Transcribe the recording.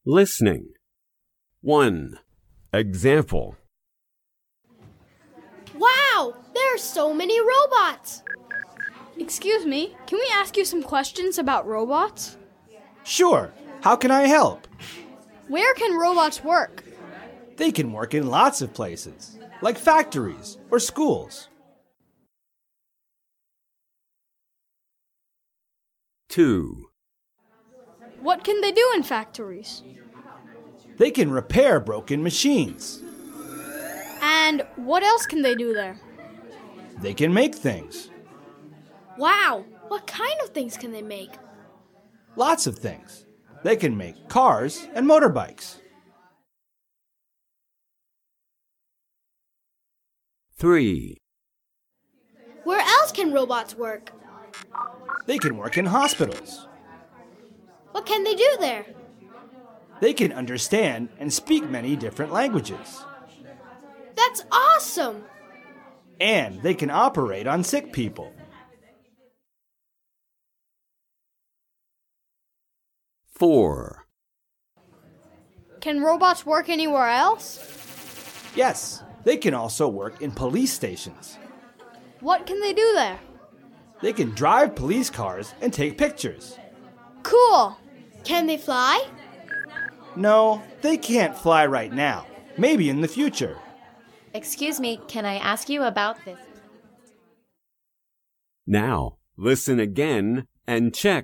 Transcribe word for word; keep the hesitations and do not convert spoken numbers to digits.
Listening. one. Example. Wow! There are so many robots! Excuse me, can we ask you some questions about robots? Sure. How can I help? Where can robots work? They can work in lots of places, like factories or schools. two. What can they do in factories? They can repair broken machines. And what else can they do there? They can make things. Wow! What kind of things can they make? Lots of things. They can make cars and motorbikes. three. Where else can robots work? They can work in hospitals. What can they do there? They can understand and speak many different languages. That's awesome! And they can operate on sick people. four. Can robots work anywhere else? Yes, they can also work in police stations. What can they do there? They can drive police cars and take pictures. Cool! Can they fly? No, they can't fly right now. Maybe in the future. Excuse me, can I ask you about this? Now, listen again and check